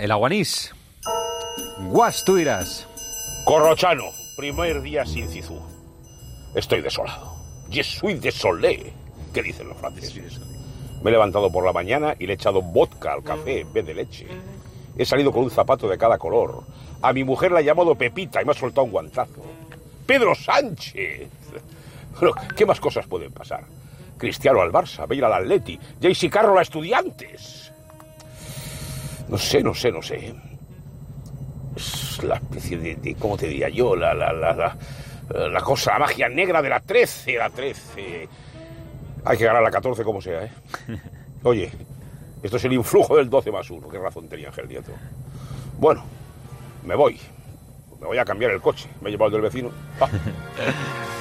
el aguanís. Guas, tú dirás. Corrochano, primer día sin Cizú. Estoy desolado. Je suis désolé, ¿qué dicen los franceses? Me he levantado por la mañana y le he echado vodka al café en vez de leche. He salido con un zapato de cada color. A mi mujer la he llamado Pepita y me ha soltado un guantazo. ¡Pedro Sánchez! Pero, ¿qué más cosas pueden pasar? Cristiano al Barça, Bale al Atleti, Jaycee Carroll a Estudiantes. No sé. Es la especie de ¿cómo te diría yo? La cosa, la magia negra de la 13. Hay que ganar la 14 como sea, ¿eh? Oye, esto es el influjo del 12+1. Qué razón tenía Ángel Nieto. Bueno, me voy a cambiar el coche. Me he llevado el del vecino.